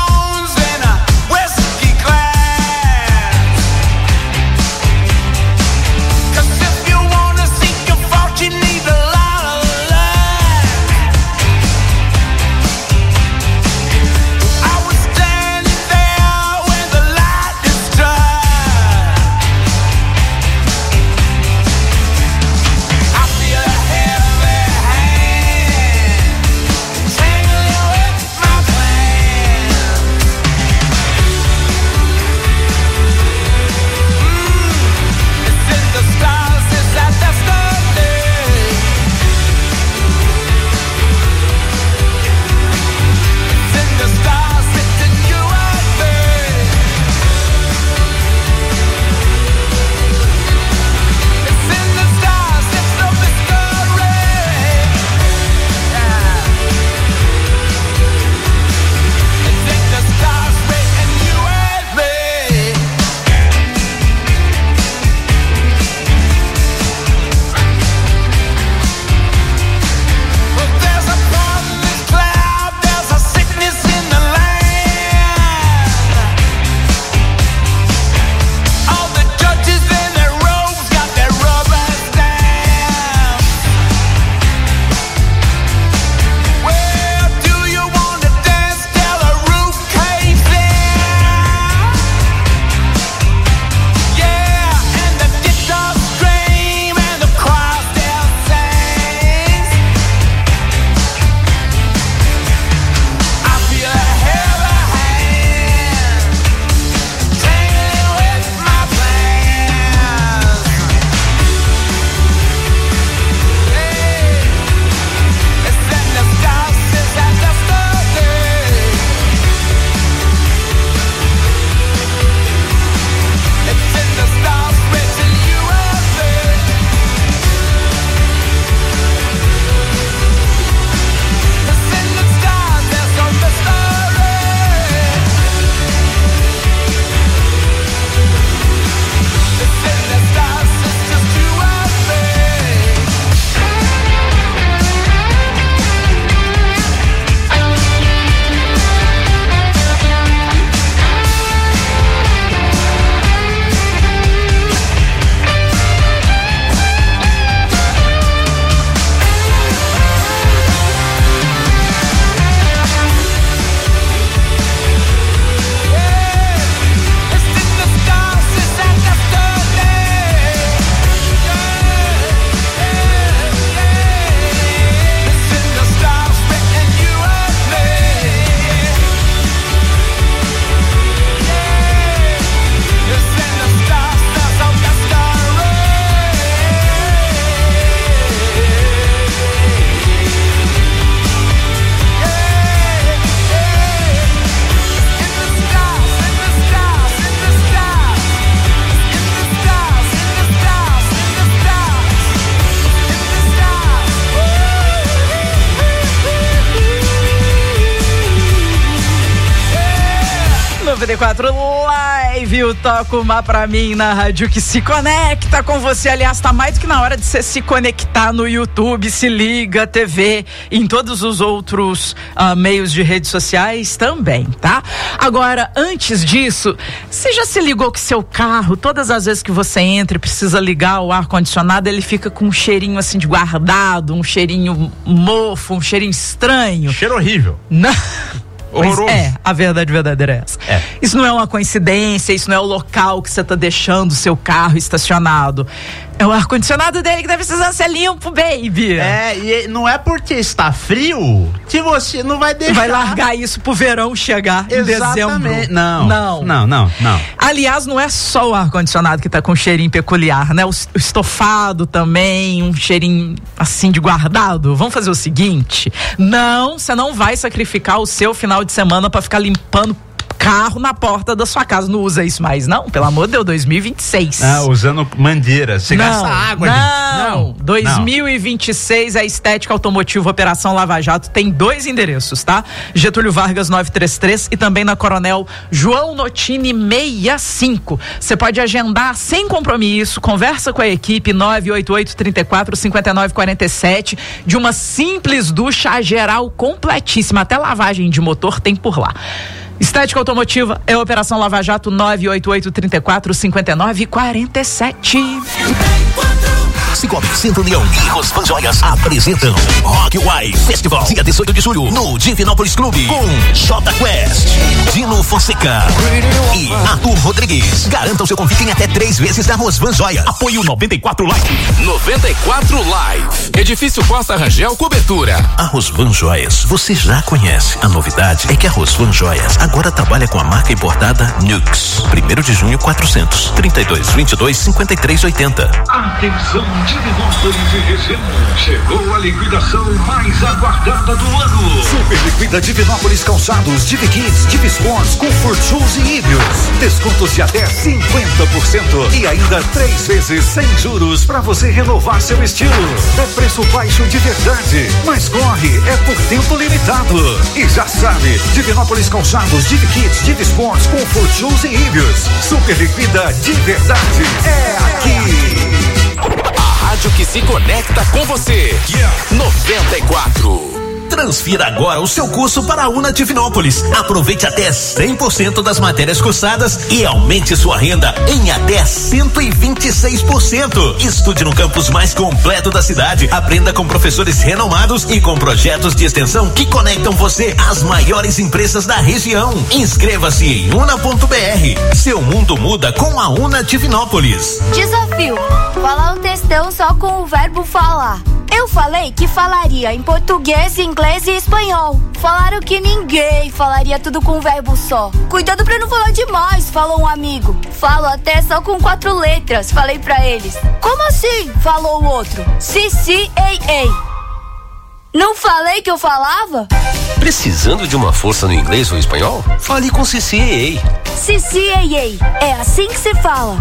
noventa e quatro Live, o Toca Uma Pra Mim na rádio que se conecta com você. Aliás, tá mais do que na hora de você se conectar no YouTube, se liga, T V, em todos os outros uh, meios de redes sociais também, tá? Agora, antes disso, você já se ligou que seu carro, todas as vezes que você entra e precisa ligar o ar-condicionado, ele fica com um cheirinho assim de guardado, um cheirinho mofo, um cheirinho estranho? Cheiro horrível. Não. Pois Horroroso. é, a verdade verdadeira é essa. É. Isso não é uma coincidência, isso não é o local que você tá deixando o seu carro estacionado. É o ar-condicionado dele que tá precisando ser limpo, baby. É, e não é porque está frio que você não vai deixar. Vai largar isso pro verão chegar em Exatamente. dezembro. Não, não, não, não, não. Aliás, não é só o ar-condicionado que tá com um cheirinho peculiar, né? O, o estofado também, um cheirinho assim de guardado. Vamos fazer o seguinte: não, você não vai sacrificar o seu final de semana pra ficar limpando carro na porta da sua casa. Não usa isso mais, não? Pelo amor de Deus, dois mil e vinte e seis. Ah, usando mangueira. Você não, gasta água. Não, de... não. dois mil e vinte e seis, a Estética Automotiva Operação Lava Jato tem dois endereços, tá? Getúlio Vargas novecentos e trinta e três e também na Coronel João Notini sessenta e cinco. Você pode agendar sem compromisso, conversa com a equipe nove oito oito, três quatro, cinco nove quatro sete, de uma simples ducha geral completíssima, até lavagem de motor tem por lá. Estética Automotiva é Operação Lava Jato nove oito oito, três quatro, cinco nove quatro sete. Cicobi, Centro União e Rosvan Joias apresentam Rock Wide Festival, dia dezoito de julho, no Divinópolis Clube, com J Quest, Dino Fonseca e Arthur Rodrigues. Garanta o seu convite em até três vezes da Rosvan Joias. Apoio noventa e quatro Live. noventa e quatro Live. Edifício Costa Rangel Cobertura. A Rosvan Joias, você já conhece. A novidade é que a Rosvan Joias agora trabalha com a marca importada Nux. primeiro de junho, quatrocentos, trinta e dois, vinte e dois, cinquenta e três, oitenta. Atenção, Divinópolis e região. Chegou a liquidação mais aguardada do ano. Super liquida Divinópolis Calçados, Divi Kids, Divi Sports, Comfort Shoes e Íbios. Descontos de até cinquenta por cento e ainda três vezes sem juros para você renovar seu estilo. É preço baixo de verdade, mas corre, é por tempo limitado. E já sabe, Divinópolis Calçados, Divi Kids, Divi Sports, Comfort Shoes e Íbios. Super liquida de verdade é aqui. A rádio que se conecta com você. Yeah. noventa e quatro. Transfira agora o seu curso para a Una Divinópolis. Aproveite até cem por cento das matérias cursadas e aumente sua renda em até cento e vinte e seis por cento. Estude no campus mais completo da cidade. Aprenda com professores renomados e com projetos de extensão que conectam você às maiores empresas da região. Inscreva-se em una ponto br. Seu mundo muda com a Una Divinópolis. Desafio: falar um textão só com o verbo falar. Eu falei que falaria em português, inglês e espanhol. Falaram que ninguém falaria tudo com um verbo só. Cuidado pra não falar demais, falou um amigo. Falo até só com quatro letras, falei pra eles. Como assim? Falou o outro. Si, si, ei, ei. Não falei que eu falava? Precisando de uma força no inglês ou espanhol? Fale com Cici Ei Ei. Cici Ei Ei. É assim que se fala.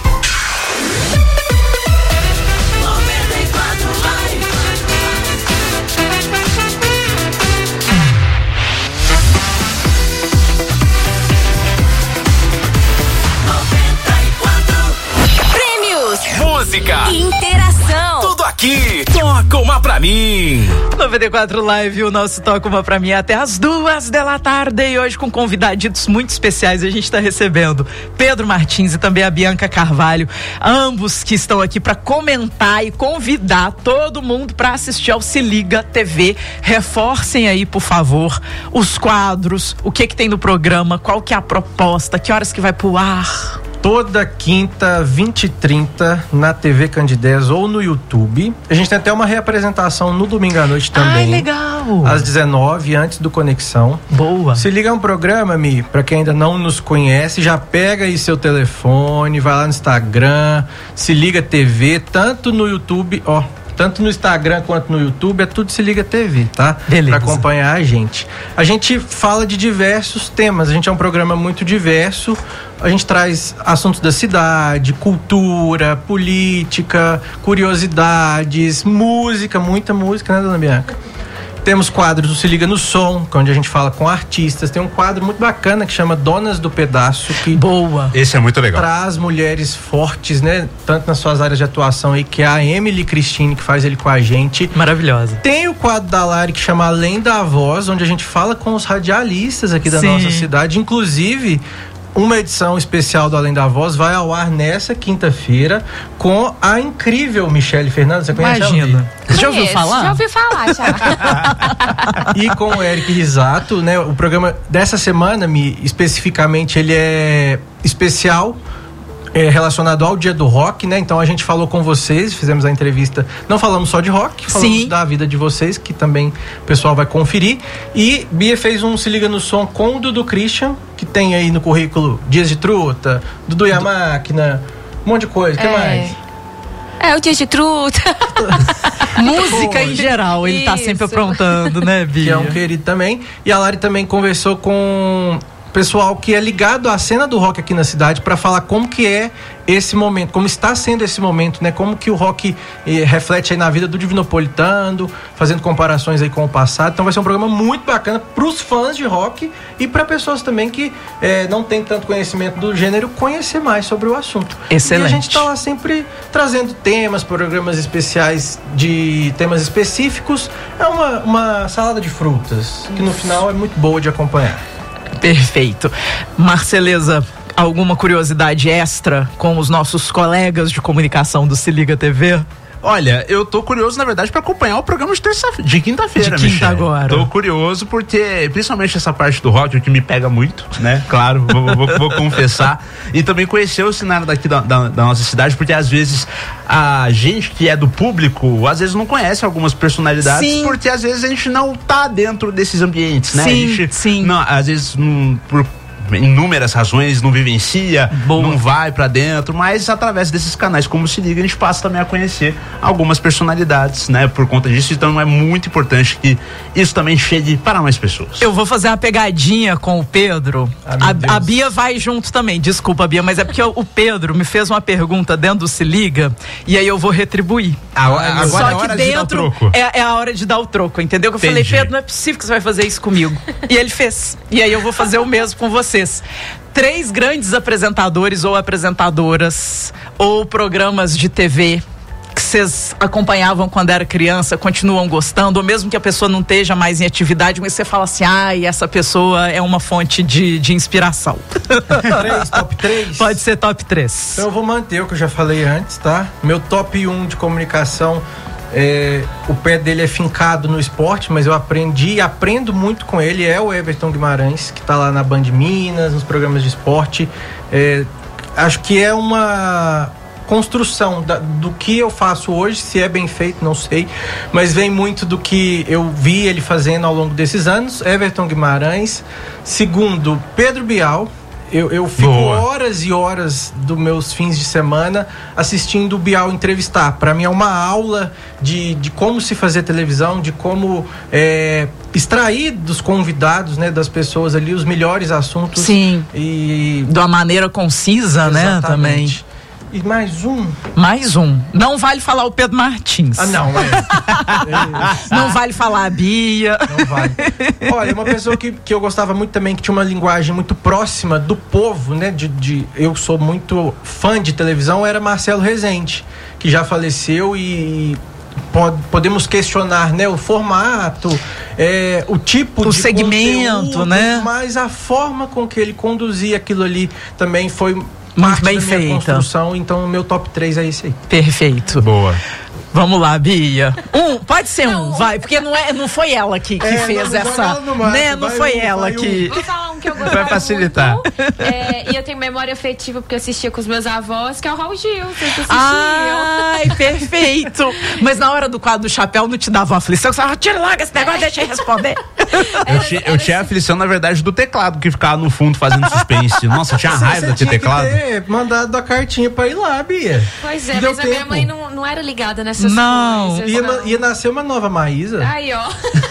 Música, interação, tudo aqui. Toca Uma Pra Mim. noventa e quatro Live, o nosso Toca Uma Pra Mim até as duas da tarde. E hoje com convidaditos muito especiais. A gente está recebendo Pedro Martins e também a Bianca Carvalho, ambos que estão aqui para comentar e convidar todo mundo para assistir ao Se Liga T V. Reforcem aí, por favor, os quadros, o que que tem no programa, qual que é a proposta, que horas que vai pro ar. Toda quinta, vinte e trinta, na T V Candidez ou no YouTube. A gente tem até uma reapresentação no domingo à noite também. Ai, legal! Às dezenove, antes do Conexão. Boa! Se liga um programa, Mi, pra quem ainda não nos conhece, já pega aí seu telefone, vai lá no Instagram, Se Liga T V, tanto no YouTube, ó. Tanto no Instagram quanto no YouTube, é tudo Se Liga T V, tá? Beleza. Pra acompanhar a gente. A gente fala de diversos temas, a gente é um programa muito diverso, a gente traz assuntos da cidade, cultura, política, curiosidades, música, muita música, né, dona Bianca? Temos quadros do Se Liga no Som, onde a gente fala com artistas. Tem um quadro muito bacana que chama Donas do Pedaço, que boa. Esse é muito legal. Traz mulheres fortes, né? Tanto nas suas áreas de atuação aí, que é a Emily Cristine, que faz ele com a gente. Maravilhosa. Tem o quadro da Lari que chama Além da Voz, onde a gente fala com os radialistas aqui da Sim. nossa cidade. Inclusive, uma edição especial do Além da Voz vai ao ar nessa quinta-feira com a incrível Michele Fernandes. Você conhece? Imagina. Você já ouviu Conheço, falar? Já ouvi falar, já. E com o Eric Risato, né? O programa dessa semana, me, especificamente, ele é especial, é, relacionado ao Dia do Rock, né? Então a gente falou com vocês, fizemos a entrevista, não falamos só de rock, falamos Sim. da vida de vocês, que também o pessoal vai conferir. E Bia fez um Se Liga no Som com o Dudu Christian, que tem aí no currículo Dias de Truta, Dudu e a Máquina, um monte de coisa. O que É. mais? É, o Dia de Truta. Música em geral, ele tá Isso. sempre aprontando, né, Bia? Que é um querido também. E a Lari também conversou com pessoal que é ligado à cena do rock aqui na cidade para falar como que é esse momento, como está sendo esse momento, né? Como que o rock eh, reflete aí na vida do Divinopolitano, fazendo comparações aí com o passado. Então vai ser um programa muito bacana para os fãs de rock e para pessoas também que eh, não têm tanto conhecimento do gênero, conhecer mais sobre o assunto. Excelente. E a gente está lá sempre trazendo temas, programas especiais de temas específicos. É uma, uma salada de frutas, que no final é muito boa de acompanhar. Perfeito. Marceleza, alguma curiosidade extra com os nossos colegas de comunicação do Se Liga T V? Olha, eu tô curioso, na verdade, pra acompanhar o programa de terça de quinta-feira, De quinta Michele. agora. Tô curioso porque, principalmente essa parte do rock, que me pega muito, né? Claro, vou, vou, vou confessar. E também conhecer o cenário daqui da, da, da nossa cidade, porque às vezes a gente que é do público, às vezes não conhece algumas personalidades, Sim. porque às vezes a gente não tá dentro desses ambientes, né? Sim, a gente, sim. Não, às vezes, não, por inúmeras razões, não vivencia, Boa. não vai pra dentro, mas através desses canais como Se Liga, a gente passa também a conhecer algumas personalidades, né, por conta disso. Então é muito importante que isso também chegue para mais pessoas. Eu vou fazer uma pegadinha com o Pedro. Ah, meu Deus. a, a Bia vai junto também. Desculpa, Bia, mas é porque o, o Pedro me fez uma pergunta dentro do Se Liga e aí eu vou retribuir. Agora, agora Só é a que hora de dar o dentro troco. é, é a hora de dar o troco, entendeu? Que eu Entendi. falei, Pedro, não é possível que você vai fazer isso comigo. E ele fez. E aí eu vou fazer o mesmo com vocês. Três grandes apresentadores ou apresentadoras ou programas de T V que vocês acompanhavam quando era criança, continuam gostando, ou mesmo que a pessoa não esteja mais em atividade, mas você fala assim, ai, essa pessoa é uma fonte de, de inspiração. Três, top três? Pode ser top três. Então eu vou manter o que eu já falei antes, tá? Meu top um de comunicação, é, o pé dele é fincado no esporte, mas eu aprendi e aprendo muito com ele, é o Everton Guimarães, que tá lá na Band Minas, nos programas de esporte. É, acho que é uma construção da, do que eu faço hoje, se é bem feito, não sei, mas vem muito do que eu vi ele fazendo ao longo desses anos. Everton Guimarães. Segundo, Pedro Bial. Eu, eu fico Boa. horas e horas dos meus fins de semana assistindo o Bial entrevistar. Para mim é uma aula de, de como se fazer televisão, de como é, extrair dos convidados, né, das pessoas ali, os melhores assuntos. Sim. E de uma maneira concisa, né, também. Exatamente. E mais um. Mais um. Não vale falar o Pedro Martins. Ah, não, é. Não vale falar a Bia. Não vale. Olha, uma pessoa que, que eu gostava muito também, que tinha uma linguagem muito próxima do povo, né? De, de, eu sou muito fã de televisão, era Marcelo Rezende, que já faleceu e pod, podemos questionar, né? O formato, é, o tipo o de segmento, conteúdo, né? Mas a forma com que ele conduzia aquilo ali também foi muito parte bem da minha feita. Construção. Então o meu top três é esse aí. Perfeito. Boa. Vamos lá, Bia. Um, pode ser um, vai, porque não, é, não foi ela que, que É, fez não, essa, não vai, né? Não vai foi um, ela vai que... Vou falar um que eu gostava Vai facilitar. muito, é, e eu tenho memória afetiva porque eu assistia com os meus avós, que é o Raul Gil. Vocês assistiam? Ai, perfeito. Mas na hora do quadro do chapéu não te dava uma aflição, você falava, tira logo esse negócio, deixa eu responder. Eu, tinha, eu tinha a aflição, na verdade, do teclado que ficava no fundo fazendo suspense. Nossa, eu tinha Você- raiva você daquele tinha que teclado. ter mandado a cartinha pra ir lá, Bia. Pois é, Deu mas a minha tempo. mãe não, não era ligada nessas Não. coisas. Ia, não. ia nascer uma nova Maísa. Aí, ó.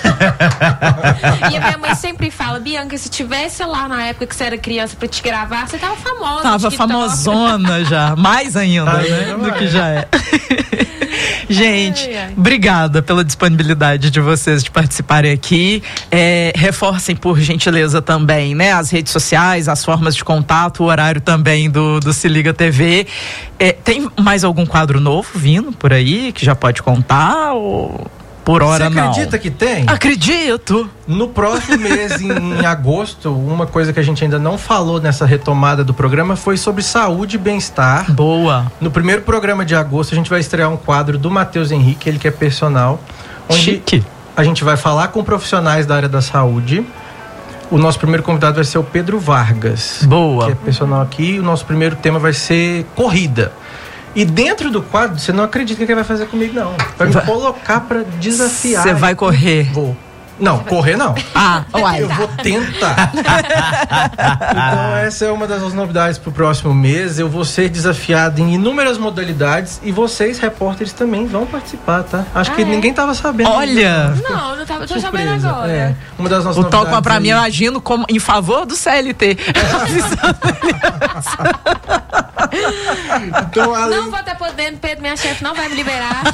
E a minha mãe sempre fala, Bianca, se tivesse lá na época que você era criança pra te gravar, você tava famosa. Tava TikTok. famosona já, mais ainda, Aí, né? vai. Do que já é. Gente, ai, ai. obrigada pela disponibilidade de vocês de participarem aqui. É, reforcem, por gentileza, também, né? As redes sociais, as formas de contato, o horário também do, do Se Liga T V. É, tem mais algum quadro novo vindo por aí que já pode contar ou... Por hora não. Você acredita que tem? Acredito. No próximo mês, em, em agosto, uma coisa que a gente ainda não falou nessa retomada do programa foi sobre saúde e bem-estar. Boa. No primeiro programa de agosto, a gente vai estrear um quadro do Matheus Henrique, ele que é personal. Onde Chique. A gente vai falar com profissionais da área da saúde. O nosso primeiro convidado vai ser o Pedro Vargas. Boa. Que é personal aqui. O nosso primeiro tema vai ser corrida. E dentro do quadro, você não acredita que ele vai fazer comigo, não. Vai me colocar pra desafiar. Você vai correr? Vou. Não, correr não. Ah, uai. Eu vou tentar. Então essa é uma das novidades pro próximo mês. Eu vou ser desafiado em inúmeras modalidades e vocês, repórteres, também vão participar, tá? Acho ah, que é? ninguém tava sabendo. Olha! Não, não tava, tô Surpresa. sabendo agora. É, uma das nossas O novidades. Toca pra aí. mim, eu agindo como, em favor do C L T. Então, além... Não vou estar podendo, Pedro, minha chefe não vai me liberar.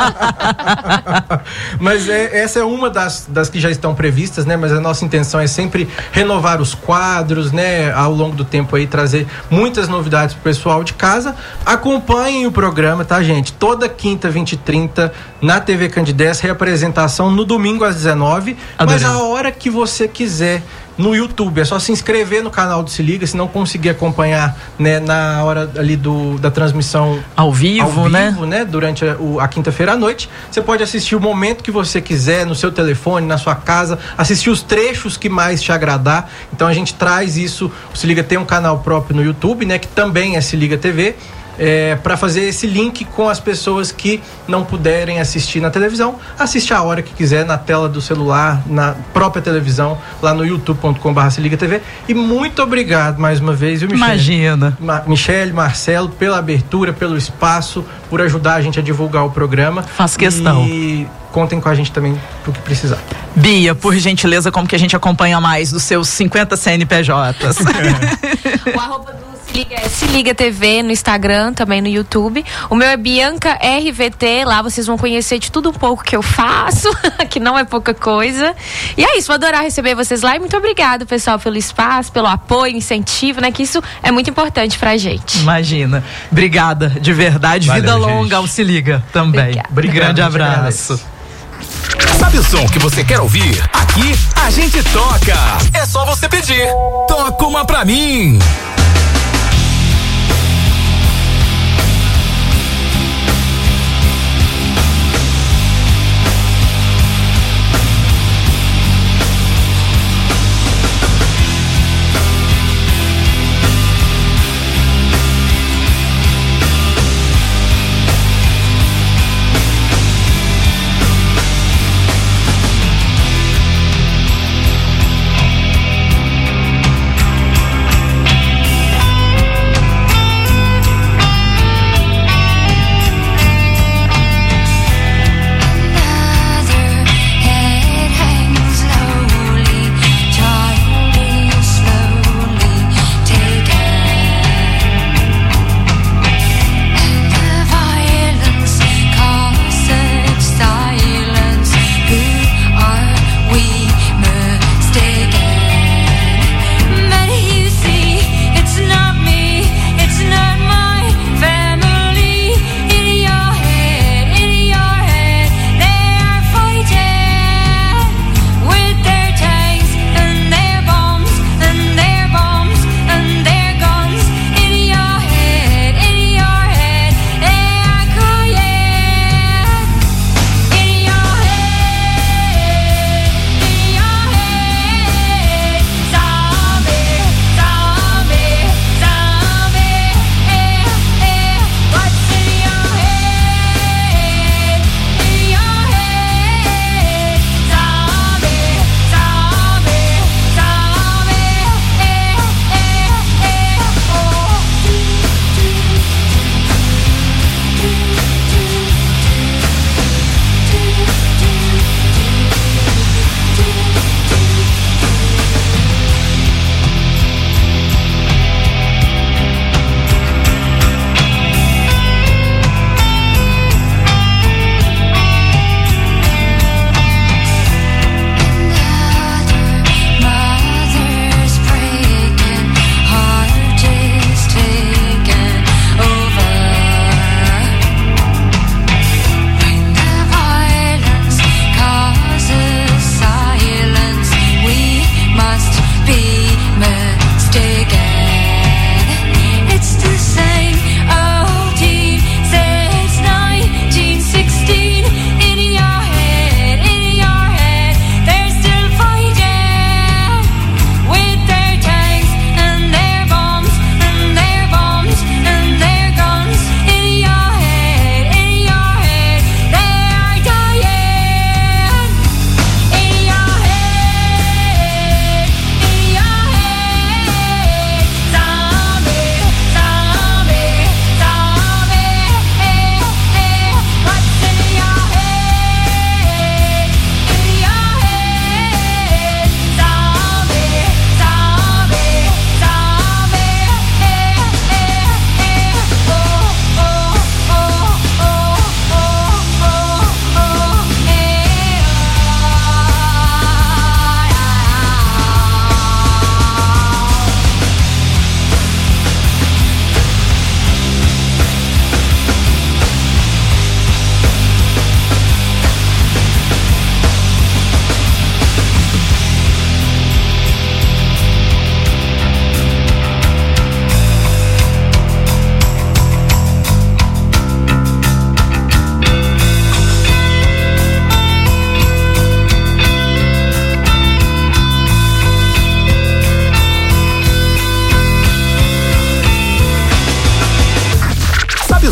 Mas é, essa é uma das, das que já estão previstas, né? Mas a nossa intenção é sempre renovar os quadros, né? Ao longo do tempo aí, trazer muitas novidades pro pessoal de casa. Acompanhem o programa, tá, gente? Toda quinta, vinte e trinta, na T V Candidez, reapresentação no domingo às dezenove. Adorei. Mas a hora que você quiser. No YouTube, é só se inscrever no canal do Se Liga, se não conseguir acompanhar, né, na hora ali do, da transmissão ao vivo, ao vivo né? né? Durante a, o, a quinta-feira à noite. Você pode assistir o momento que você quiser, no seu telefone, na sua casa, assistir os trechos que mais te agradar. Então a gente traz isso. O Se Liga tem um canal próprio no YouTube, né? Que também é Se Liga T V. É, para fazer esse link com as pessoas que não puderem assistir na televisão, assiste a hora que quiser na tela do celular, na própria televisão, lá no youtube ponto com barra se liga T V. E muito obrigado mais uma vez, viu, Michele? Imagina. Ma- Michele, Marcelo, pela abertura, pelo espaço, por ajudar a gente a divulgar o programa. Faço questão. E contem com a gente também pro que precisar. Bia, por gentileza, como que a gente acompanha mais dos seus cinquenta C N P Js? O arroba do Se Liga é Se Liga T V no Instagram, também no YouTube. O meu é Bianca R V T, lá vocês vão conhecer de tudo um pouco que eu faço, que não é pouca coisa. E é isso, vou adorar receber vocês lá e muito obrigado, pessoal, pelo espaço, pelo apoio, incentivo, né, que isso é muito importante pra gente. Imagina. Obrigada, de verdade. Valeu, Vida gente. longa ao Se Liga também. Obrigada. Grande Obrigado, gente, abraço. Sabe o som que você quer ouvir? Aqui a gente toca. É só você pedir. Toca uma pra mim.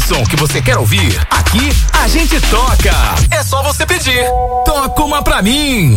som que você quer ouvir? Aqui a gente toca. É só você pedir. Toca uma pra mim.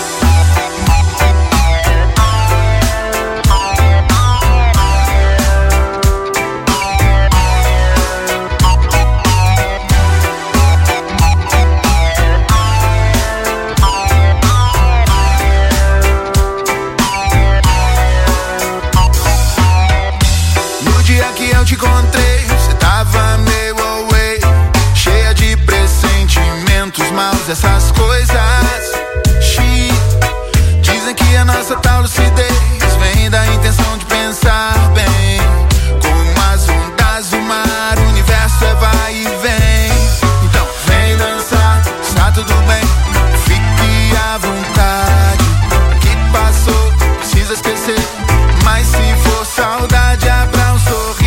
Eu te encontrei, você tava meio away, cheia de pressentimentos maus, essas coisas. She, dizem que a nossa tal lucidez vem da intenção de pensar bem. Como as ondas do mar, o universo é vai e vem. Então vem dançar, está tudo bem, fique à vontade. O que passou, precisa esquecer, mas se for saudade, abra um sorriso.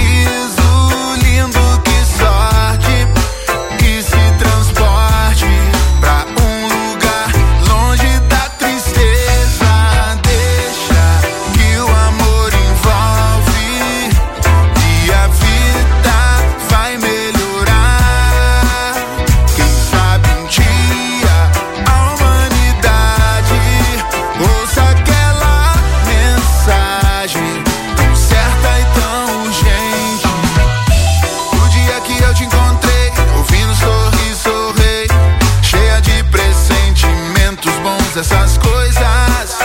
Essas coisas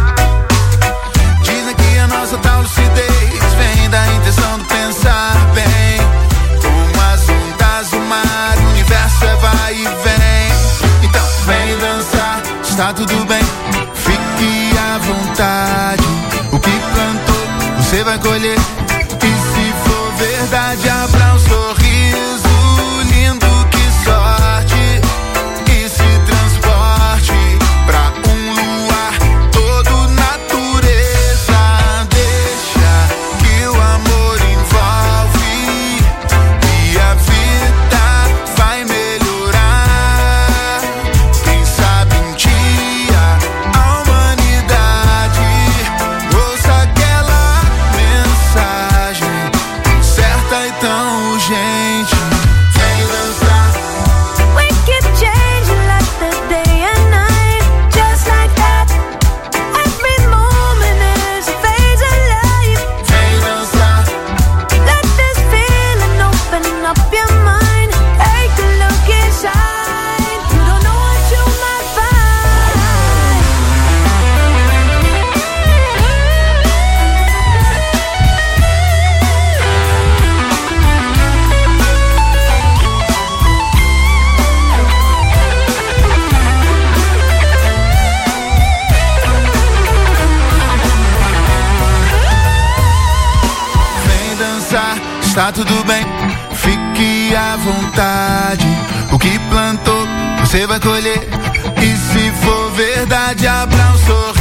dizem que a nossa tal lucidez vem da intenção de pensar bem. Como as ondas do mar, o universo é vai e vem. Então vem dançar, está tudo bem, fique à vontade. O que plantou, você vai colher. E se for verdade, abra um sorriso lindo, que sorte. E se transporte pra um luar todo natureza. Deixa que o amor envolve e a vida vai melhorar. Quem sabe um dia a humanidade ouça aquela mensagem tão certa e tão urgente. Vem dançar. We keep changing like the day and night, just like that. Every moment is a phase of life. Vem dançar. Let this feeling open up your mind. Take a look inside. You don't know what you might find. Vem dançar, está tudo bem, fique à vontade. O que plantou, você vai colher. E se for verdade, abra um sorriso